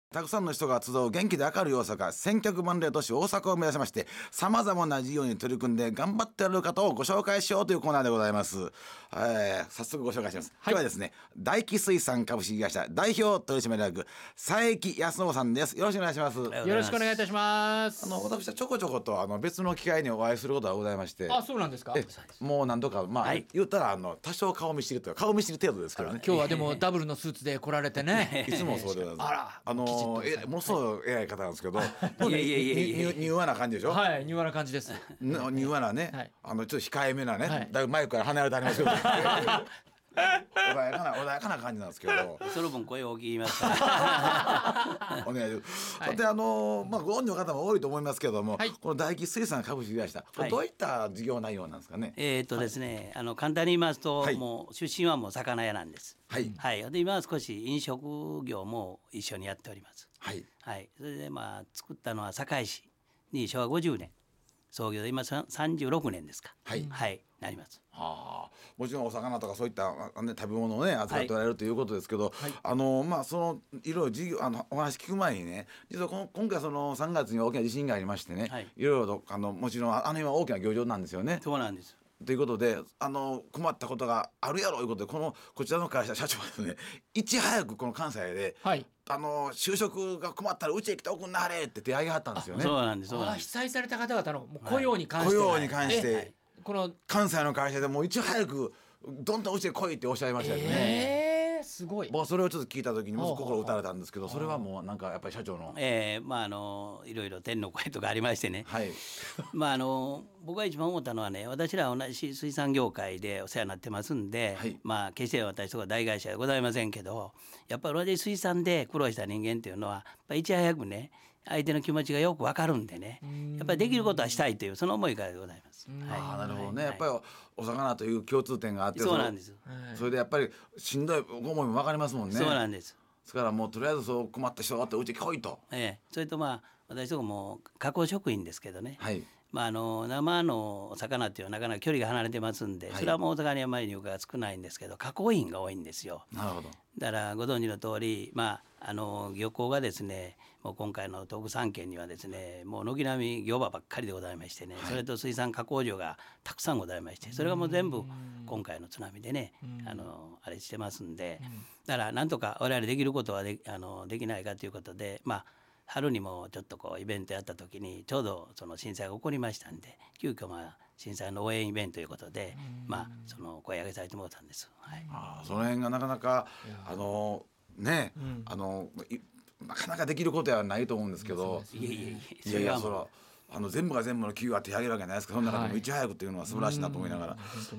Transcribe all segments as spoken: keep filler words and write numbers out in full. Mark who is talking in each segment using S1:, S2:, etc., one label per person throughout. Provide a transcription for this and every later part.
S1: たくさんの人が集う元気で明るい大阪、千客万礼都市大阪を目指しましてさまざまな事業に取り組んで頑張っている方をご紹介しようというコーナーでございます。えー、早速ご紹介します、はい、今日はですね、大気水産株式会社代表取締役佐伯康信さんです。よろしくお願いします。よ
S2: ろしくお願いいたします。
S1: あの私はちょこちょことあの別の機会にお会いすることがございまして。
S2: あ、そうなんですか。
S1: えもう何度かまあ、はい、言ったらあの多少顔見知りというか顔見知り程度ですからね。
S2: 今日はでもダブルのスーツで来られてね
S1: いつもそうでございます。
S2: あら、
S1: あのえものすごい偉い方なんですけど、い
S3: やいやいやいや
S1: 柔和な感じでしょ。
S2: はい、柔和な感じです。
S1: 柔和なね、はい、あのちょっと控えめなね、はい、だいぶマイクから離れてありますけど穏やかな穏やかな感じなんですけど、
S3: その分声を大きいますから
S1: お願いします。さて、あのまあご存知の方も多いと思いますけども、はい、この大気水産株式会社、これどういった事業内容なんですかね。はい、
S3: えー、っとですね、あの簡単に言いますと、はい、もう出身はもう魚屋なんです。はい、はい、で今は少し飲食業も一緒にやっております。はい、はい、それでまあ作ったのは堺市にしょわごじゅうねん創業で今さんじゅうろくねんですか。はい、はい、なります。
S1: はあ、もちろんお魚とかそういった、ね、食べ物をね扱っておられるということですけど、はい、あのまあそのいろいろ事業あのお話聞く前にね、実はこの今回そのさんがつに大きな地震がありましてね、はい、いろいろとあのもちろんあの辺は大きな漁場なんですよね。
S3: そうなんです。
S1: ということで、あの困ったことがあるやろということで、このこちらの会社社長はですね、いち早くこの関西で、はい、あの就職が困ったらうちへ来ておくんなはれって手挙げはったんですよね。
S3: そうなんです。そうなんです。
S2: 被災された方々のもう雇用に関して、
S1: はい、雇用に関して、はい、
S2: この
S1: 関西の会社でもういち早くどんどんうちへ来いっておっしゃいましたよね。
S2: えーすごい。
S1: 僕はそれをちょっと聞いた時にもう心打たれたんですけど、それはもうなんかやっぱり社長の、
S3: えー、まああのいろいろ天の声とかありましてね、はい、まああの僕が一番思ったのはね、私ら同じ水産業界でお世話になってますんで、はい、まあ決して私とか大会社でございませんけど、やっぱり同じ水産で苦労した人間っていうのはやっぱいち早くね相手の気持ちがよく分かるんでね、やっぱりできることはしたいというその思いからでございます。
S1: はい、あなるほどね、はい、やっぱりお魚という共通点があって、
S3: そうなんです。
S1: それでやっぱりしんどい思いも分かりますもんね。
S3: そうなんです。
S1: ですからもうとりあえずそう困った人があってうち来いと、
S3: ええ、それとまあ私とかも加工食品ですけどね、はい、まあ、あの生の魚っていうのはなかなか距離が離れてますんで、はい、それはもう大阪にあまり入荷が少ないんですけど加工品が多いんですよ。なるほど。だからご存知の通り、まあ、あの漁港がですねもう今回の東北三県にはですねもう軒並み漁場ばっかりでございましてね、はい、それと水産加工場がたくさんございまして、それがもう全部今回の津波でねあのあれしてますんで、だからなんとか我々できることはであのできないかということで、まあ春にもちょっとこうイベントやった時にちょうどその震災が起こりましたんで、急遽まあ震災の応援イベントということで、まあその声上げされてもらったんです。はい、
S1: あその辺がなかなかあのね、うん、あのなかなかできることはないと思うんですけど、
S3: いやいやいや、
S1: いやいやそれはあの全部が全部の企業は手挙げるわけじゃないですか。その中でもいち早くっていうのは素晴らしいなと思いながら、はい、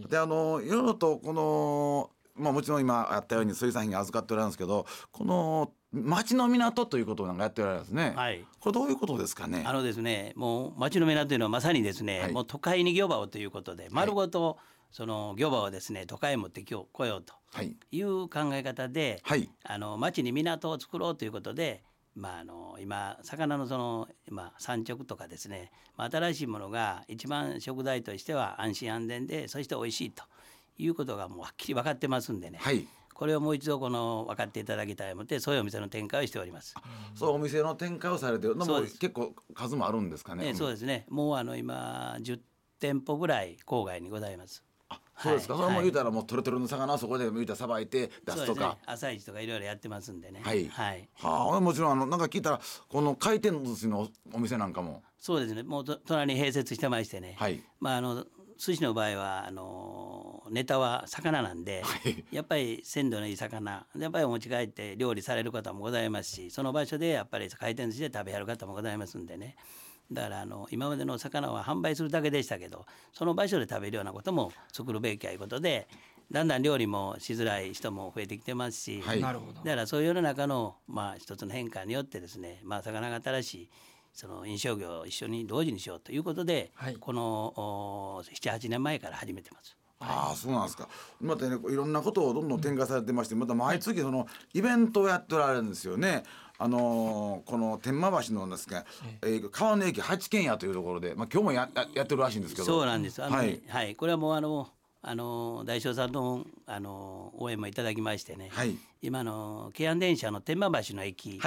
S1: であのいろいろとこのまあもちろん今あったように水産品に預かっておられるんですけど、この町の港ということをなんかやっておられるんですね。はい、これどういうことですかね。
S3: あのですね、もう町の港というのはまさにですね、はい、もう都会に漁場をということで丸ごとその漁場をですね都会へ持ってこようという考え方で、はい、あの町に港を作ろうということで、まあ、あの今魚のその、まあ、産直とかですね、まあ、新しいものが一番食材としては安心安全でそして美味しいということがもうはっきり分かってますんでね、はい、これをもう一度この分かっていただきたいのでそういうお店の展開をしております。
S1: そうお店の展開をされてるのも結構数もあるんですかね。
S3: ね、そうですね、もうあの今じゅってんぽぐらい郊外にございます。
S1: あそうですか、はい、それも言うたらもうトロトロの魚をそこで言うたらさばいて出すとか、
S3: ね、朝市とかいろいろやってますんでね。
S1: はい、はい、はあ、もちろんあのなんか聞いたらこの回転寿司のお店なんかも
S3: そうですね、もうと隣に併設してましてね、はい、まああの寿司の場合はあのネタは魚なんで、はい、やっぱり鮮度のいい魚やっぱりお持ち帰って料理される方もございますし、その場所でやっぱり回転寿司で食べはる方もございますんでね、だからあの今までの魚は販売するだけでしたけどその場所で食べるようなことも作るべきということで、だんだん料理もしづらい人も増えてきてますし、はい、だからそういう世の中の、まあ、一つの変化によってですね、まあ、魚が新しいその飲食業を一緒に同時にしようということで、はい、このななはちねんまえから始めてます。
S1: ああそうなんですか。またねいろんなことをどんどん展開されてまして、また毎月そのイベントをやっておられるんですよね。あのー、この天満橋のですね、えー、川の駅八軒家というところで、まあ、今日も や, や, やってるらしいんですけど。
S3: そうなんです。あの、はいはい、これはもうあのあの大将さんの、あの応援もいただきましてね、はい、今の京阪電車の天満橋の駅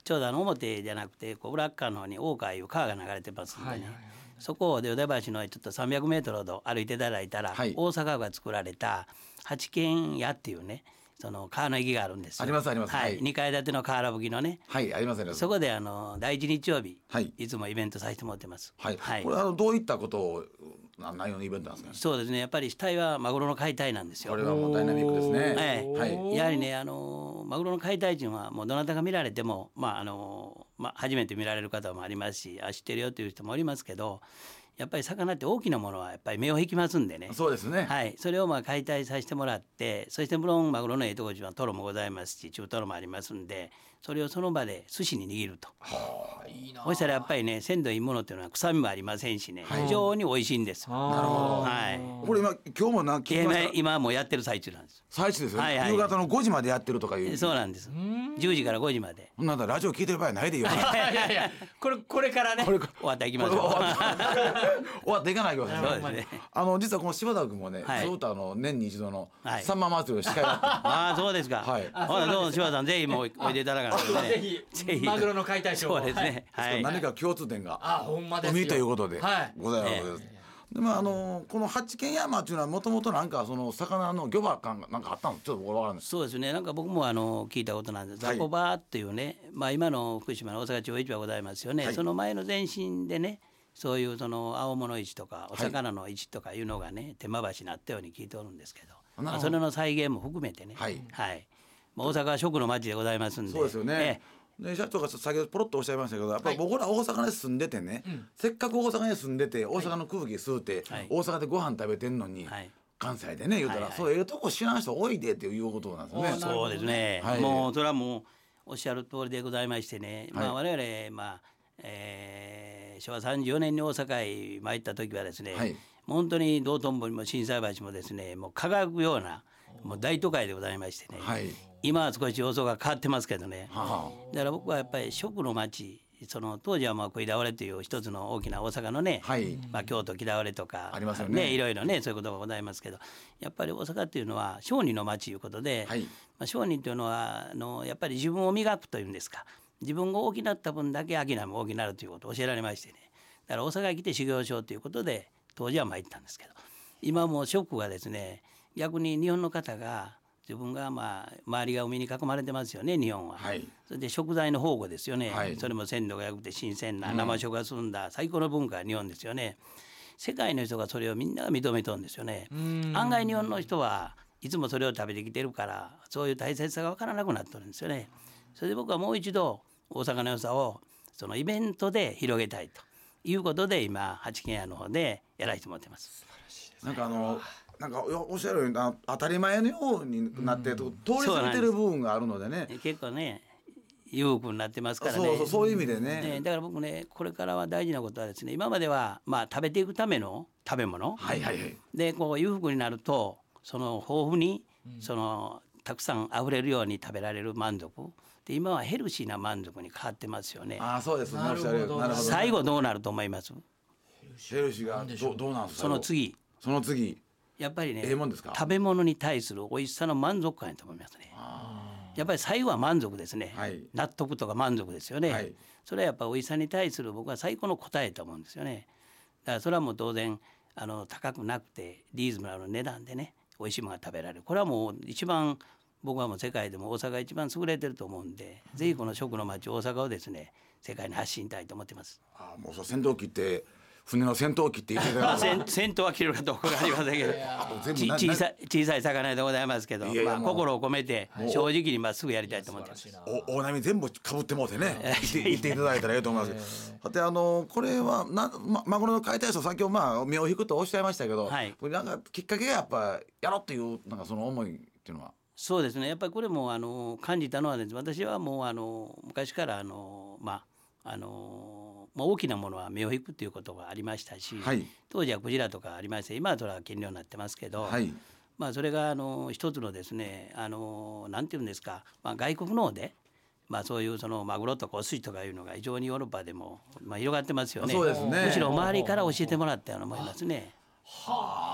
S3: ちょうどあの表じゃなくてこう裏側の方に大川いう川が流れてますんでね、
S2: はいはいはい、
S3: そこで淀橋のちょっとさんびゃくメートルほど歩いていただいたら、はい、大阪府が作られた八軒屋っていうねその川の駅があるんですよ。
S1: ありますあります、
S3: はい、にかい建ての瓦葺きのね、
S1: はい、ありますあります。
S3: そこであの第一日曜日、
S1: はい、
S3: いつもイベントさせてもらってます。
S1: はい、はい、これあのどういったことを内容のイベントなんですかね。
S3: そうですね、やっぱり主体はマグロの解体なんですよ。
S1: これはもうダイナミックですね。
S3: ええ、はい、やはりねあのマグロの解体人はもうどなたが見られてもまああのまあ初めて見られる方もありますし、あ知ってるよという人もおりますけど、やっぱり魚って大きなものはやっぱり目を引きますんでね。
S1: そうですね。
S3: はい、それをまあ解体させてもらって、そして無論マグロのええところはトロもございますし中トロもありますんで、それをその場で寿司に握ると。はあ、いいな。そしたらやっぱりね鮮度いいものっていうのは臭みもありませんしね、はい、非常に美味しいんです。
S1: なるほど。はい。これ今今日もな聞きました。
S3: 今今もうやってる最中なんです。
S1: 最中ですよ、ね。はいはい、夕方のごじまでやってるとかいう。
S3: そうなんです。じゅうじからごじまで。
S1: なんだラジオ聞いてる場合ないでよ。い
S2: やいやこれこれからね。
S3: これ終わっていきましょう。終
S1: わっていかないわけですね。
S3: そうですね。
S1: あの実はこの柴田君もね、はい、ずっとあの年に一度のさんま祭りの司会だった。
S3: ああそうですか。はい。ほらどうも柴田さんぜひもうおいでいただかないとね。
S2: ぜひぜひマグロの解体ショー。
S3: そうですね。
S1: はい。何か共通点が
S2: あほんまですよ。
S1: 海ということでございます。でもあのこの八軒山っていうのはもともとなんかその魚の漁場感がなんかあったのちょっとわからないです。
S3: そうですね。なんか僕もあの聞いたことなんです。ザコバっていうね、まあ今の福島の大阪地方市場ございますよね。その前の前身でね。そういうその青物市とかお魚の市とかいうのがね手間橋になったように聞いておるんですけど、まあ、それの再現も含めてね、はいはい、大阪は食の街でございますんで。
S1: そうですよね。で社長が先ほどポロッとおっしゃいましたけど、やっぱり僕ら大阪に住んでてね、はい、せっかく大阪に住んでて大阪の空気吸うて、はい、大阪でご飯食べてんのに、はい、関西でね言うたら、はいはい、そういうとこ知らん人多いでっていうことなんですね。
S3: そうですね、はい、もうそれはもうおっしゃる通りでございましてね、はい、まあ、我々まあ、えー、しょわさんじゅうよねんに大阪へ参った時はですね、はい、本当に道頓堀も心斎橋もですねもう輝くようなもう大都会でございましてね、はい、今は少し様相が変わってますけどね、はあ、だから僕はやっぱり食の街、その当時はまあ食い倒れという一つの大きな大阪のね、はい、まあ、京都木倒れとか
S1: ありますよね、
S3: いろいろねそういうことがございますけど、やっぱり大阪っていうのは商人の街ということで、はい、まあ、商人というのはあのやっぱり自分を磨くというんですか、自分が大きなった分だけ商いも大きくなるということを教えられましてね、だから大阪へ来て修行しようということで当時は参ったんですけど、今もうショックがですね、逆に日本の方が自分がまあ周りが海に囲まれてますよね日本は、はい、それで食材の宝庫ですよね、はい、それも鮮度が良くて新鮮な生食が済んだ最高の文化が日本ですよね。世界の人がそれをみんなが認めとるんですよね。案外日本の人はいつもそれを食べてきてるからそういう大切さが分からなくなってるんですよね。それで僕はもう一度大阪の良さをそのイベントで広げたいということで今八軒家の方でやらせてもらってます。
S1: なんかあのなんかおっしゃるように当たり前のようになって、うん、通り過ぎてる部分があるのでね、
S3: 結構ね裕福になってますからね。
S1: そうそう、そういう意味でね、
S3: ね、だから僕ねこれからは大事なことはですね、今まではまあ食べていくための食べ物、はいはいはい、でこう裕福になるとその豊富に、うん、そのたくさん溢れるように食べられる満足で、今はヘルシーな満足に変わってますよね。
S1: ああそうですね。なるほど。なるほど。
S3: 最後どうなると思います？
S1: ヘルシーがどうどうなんですか。
S3: その次。
S1: その次。
S3: やっぱりね、
S1: ええもんですか？
S3: 食べ物に対する美味しさの満足感やと思いますね。やっぱり最後は満足ですね、はい、納得とか満足ですよね、はい、それはやっぱり美味しさに対する僕は最高の答えと思うんですよね。だからそれはもう当然あの高くなくてリーズナブルな値段でね美味しいものが食べられる、これはもう一番僕はもう世界でも大阪が一番優れてると思うんで、うん、ぜひこの食の街大阪をですね世界に発信したいと思ってます。
S1: ああもうそう戦闘機って船の戦闘機って言ってたら
S3: 戦闘は切るかどうか分かりませんけど小さい小さい魚でございますけど、まあ、心を込めて正直にまっすぐやりたいと思ってます。
S1: お大波全部かぶってもうてね言っていただいたらいいと思いますけど、であのこれはな、ま、マグロの解体ショー先ほどまあ目を引くとおっしゃいましたけど、はい、これなんかきっかけがやっぱやろうっていうなんかその思いっていうのは。
S3: そうですね、やっぱりこれもあの感じたのはです、私はもうあの昔からあのまああのまあ、大きなものは目を引くということがありましたし、はい、当時はクジラとかありまして今はそれは減量になってますけど、はい、まあ、それがあの一つのですねあのなんていうんですか、まあ、外国の方で、まあ、そういうそのマグロとかお寿司とかいうのが非常にヨーロッパでも、まあ、広がってますよね。
S1: そうですね。
S3: むしろ周りから教えてもらったような思いますね。
S2: はあ、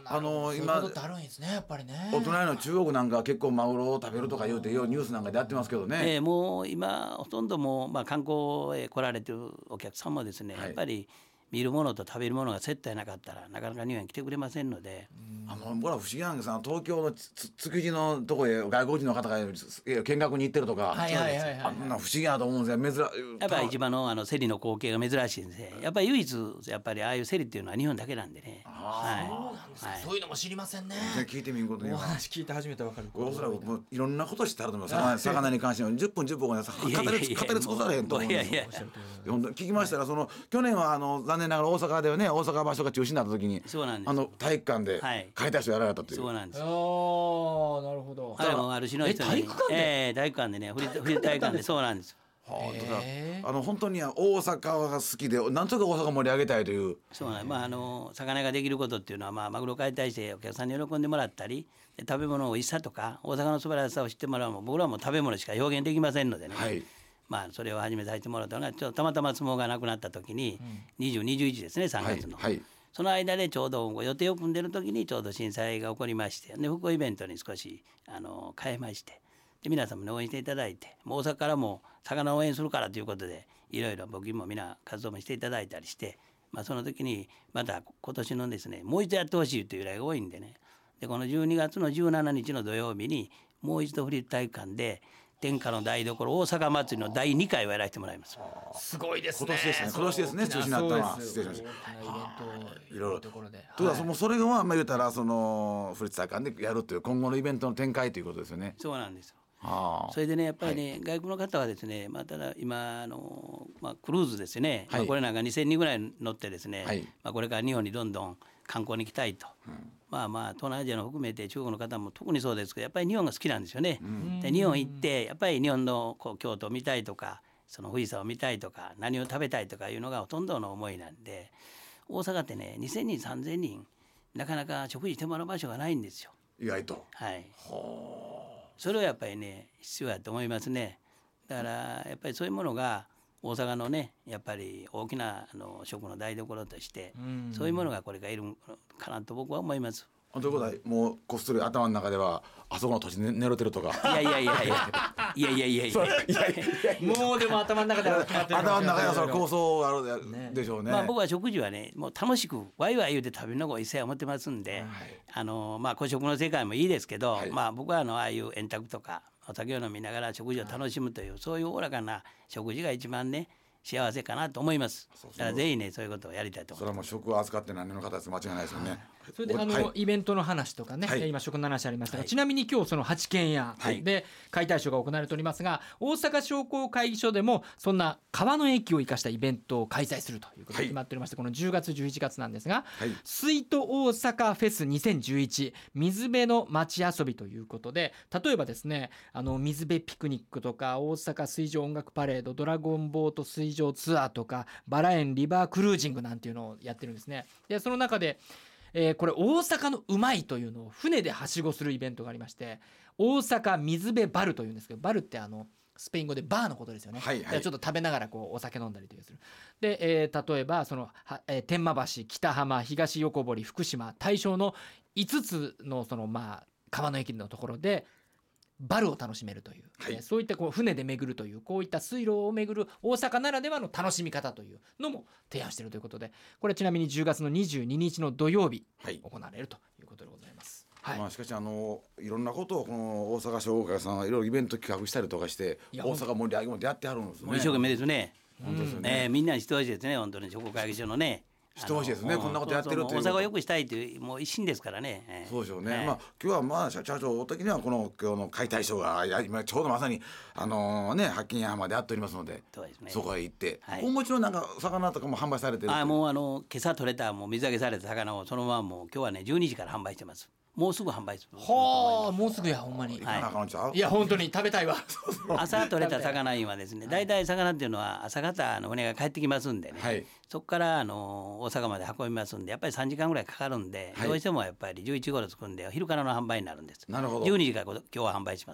S1: あの
S2: ー、今そういうことあるんですね、やっぱりね。
S1: お隣の中国なんかは結構マグロを食べるとか言うてようニュースなんかでやってますけどね、
S3: えー、もう今ほとんどもう、まあ、観光へ来られてるお客さんもですね、はい、やっぱり見るものと食べるものが接待なかったらなかなか日本に来てくれませんので、
S1: あの僕ら不思議なんですが東京の築地のとこへ外国人の方が見学に行ってるとか、はいはいはいはい、あんな不思議なと思うんですよ。珍
S3: やっぱり市場のあの競りの光景が珍しいんですね。やっぱり唯一やっぱりああいう競りっていうのは日本だけなんでね。
S2: あ、はい、そうなんですか、はい、そういうのも知りませんね。
S1: 聞いてみることには
S2: お話聞いて初めてわかる。
S1: おそらくもういろんなこと知ってあると思います。魚に関してはじゅっぷんじゅっぷん語り語り尽くされへんと思うんですよ。聞きましたらその去年はあの残念ながら大阪ではね大阪場所が中止になった時にあの体育館で解体ショーやられたという、
S3: そうなんです。
S2: ああ、なるほど。
S3: あれもある種の人に
S2: 体育館で、
S3: えー、体育館でねフリフリ体育館でそうなんです。
S1: はあ、あの本当に大阪が好きでなんとか大阪盛り上げたいという。
S3: そうなん、まあ、あの魚ができることっていうのは、まあ、マグロ解体してお客さんに喜んでもらったり食べ物の美味しさとか大阪の素晴らしさを知ってもらうのも僕らはもう食べ物しか表現できませんのでね、はい、まあ、それを始めさせてもらったのがちょっとたまたま相撲がなくなった時に、うん、にじゅう、にじゅういちですねさんがつの、はいはい、その間でちょうど予定を組んでる時にちょうど震災が起こりましてで復興イベントに少しあの変えましてで皆さんも、ね、応援していただいて大阪からも魚を応援するからということでいろいろ僕も皆活動もしていただいたりして、まあ、その時にまた今年のですねもう一度やってほしいという依頼が多いんでねでこのじゅうにがつのじゅうしちにちの土曜日にもう一度フリー体育館で天下の台所大阪祭りのだいにかいをやらせてもらいます。
S2: すごいですね。
S1: 今年ですね。今年ですね。中止になったのは失礼しました。いろいろところで。というかそれがまあ言うたらそのフリー体育館でやるという今後のイベントの展開ということですよね。
S3: そうなんですよ。それでねやっぱりね、はい、外国の方はですね、まあ、ただ今あの、まあ、クルーズですね、はいまあ、これなんかにせんにんぐらい乗ってですね、はいまあ、これから日本にどんどん観光に行きたいと、うん、まあまあ東南アジアの含めて中国の方も特にそうですけどやっぱり日本が好きなんですよね、うん、で日本行ってやっぱり日本のこう京都を見たいとかその富士山を見たいとか何を食べたいとかいうのがほとんどの思いなんで大阪ってねにせんにんさんぜんにんなかなか食事してもらう場所がないんですよ
S1: 意外と。
S3: はいそれはやっぱりね必要やと思いますね。だからやっぱりそういうものが大阪のねやっぱり大きなあの食の台所としてそういうものがこれからいるかなと僕は思います。
S1: ということはもうこっそり頭の中ではあそこの土地に寝ろてるとか
S3: いやいやいやいやいやいやいやいや
S2: もうでも頭の中では
S1: 頭の中ではその構想があるでしょうね。
S3: まあ僕は食事はねもう楽しくワイワイ言うて食べるのが一切思ってますんで、はい、あのまあ個食の世界もいいですけど、はい、まあ僕はあのああいう円卓とかお酒を飲みながら食事を楽しむという、はい、そういうおおらかな食事が一番ね幸せかなと思います。だからぜひねそういうことをやりたいと思います。
S1: それはもう食を扱って何の形間違いないですよね、はい、
S2: それであの、はい、イベントの話とかね、はい、今食の話ありましたが、はい、ちなみに今日その八軒家で解体ショーが行われておりますが、大阪商工会議所でもそんな川の駅を生かしたイベントを開催するということで決まっておりまして、はい、このじゅうがつじゅういちがつなんですが、はい、水都大阪フェスにせんじゅういち水辺の街遊びということで例えばですねあの水辺ピクニックとか大阪水上音楽パレードドラゴンボート水上ツアーとかバラ園リバークルージングなんていうのをやってるんですね。でその中で、えー、これ大阪のうまいというのを船ではしごするイベントがありまして大阪水辺バルというんですけどバルってあのスペイン語でバーのことですよね、はいはい、ちょっと食べながらこうお酒飲んだりというするで、えー、例えばその、えー、天満橋北浜東横堀福島大正のいつつのそのまあ川の駅のところでバルを楽しめるという、はい、そういったこう船で巡るというこういった水路を巡る大阪ならではの楽しみ方というのも提案しているということでこれちなみにじゅうがつのにじゅうににちの土曜日行われるということでございます、はい
S1: まあ、しかしあのいろんなことをこの大阪商工会さんはいろいろイベント企画したりとかして大阪盛り上げもやってはるんですね。
S3: 一生懸命ですね。
S1: 本当ですよね、
S3: えー、みんなにしてほしいですね本当に商工会議所のね
S1: してほしいですねこんなことやってるという
S3: 大阪を良くしたいというもう一心ですからね、えー、
S1: そうでしょうね、
S3: えー、
S1: まあ今日はまあ社長的にはこの今日の解体ショーが今ちょうどまさにあのー、ね八軒家浜でやっておりますので そうですね、そこへ行って、はい、もちろんなんか魚とかも販売されてる
S3: あもうあの今朝取れたもう水揚げされた魚をそのままもう今日はねじゅうにじから販売してます。もうすぐ販売する。
S2: はあ、もうすぐやほんまに。
S3: は
S2: い、いや本当に食べたいわ。
S3: 朝取れた魚員はですね、だいたい魚っていうのは朝方の船が帰ってきますんでね。はい、そこからあの大阪まで運びますんで、やっぱりさんじかんぐらいかかるんで、はい、どうしてもやっぱりじゅういちごろつくんで昼からの販売になるんです。
S1: なるほど。
S3: じゅうにじから今日は販売します。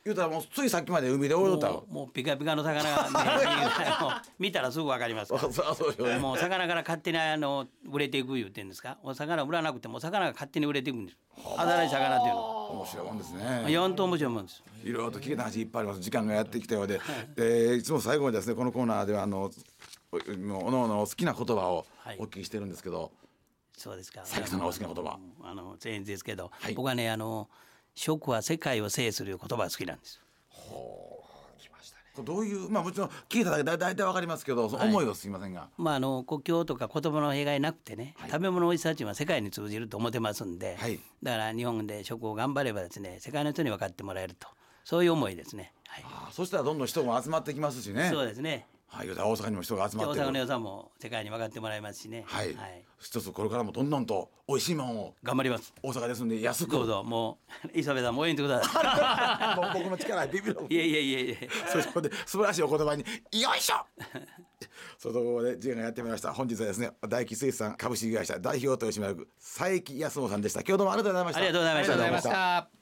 S1: 言うたらもうついさっきまで海で泳いだ
S3: もうもうピカピカの魚が、ね、見たらすぐ分かりますからそうね、もう魚から勝手にあの売れていく言うてんですか。お魚売らなくても魚が勝手に売れていくんです。新しい魚っていうの
S1: 面白いもんですね。
S3: いや本当面白いもんです。
S1: いろいろと聞けた話いっぱいあります。時間がやってきたようで、はい、えー、いつも最後にですねこのコーナーではあのおのおの好きな言葉をお聞きしてるんですけど、はい、
S3: そうですか。
S1: 佐伯さんのお好きな言葉。
S3: あの全然ですけど、はい、僕はねあの食は世界を制する言葉が好きなんです。
S1: ほう、来ましたね。どういう、まあもちろん聞いただけで大体わかりますけど、その思いはすみませんが、はい、
S3: まああの国境とか言葉の弊害なくてね、はい、食べ物の美味しさっていうのは世界に通じると思ってますんで、はい、だから日本で食を頑張ればですね世界の人に分かってもらえると、そういう思いですね。はい、
S1: あ、そしたらどんどん人も集まってきますしね。
S3: そうですね。
S1: はい、大阪にも人が集まってくる。
S3: 大阪の良さも世界に分かってもらいますしね。
S1: はい、はい、一つこれからもどんどんと美味しいものを
S3: 頑張ります。
S1: 大阪ですんで安く
S3: どうぞ。もう磯部さんも応援してくださ
S1: い僕の力ビビる
S3: いやいやいやいや
S1: そこで素晴らしいお言葉によいしょそのところで時間がやってまいりました。本日はですね大気水産株式会社代表取締役佐伯康夫さんでした。今日どうもありがとうございました。
S3: ありがとうございました。
S2: ありがとうございました。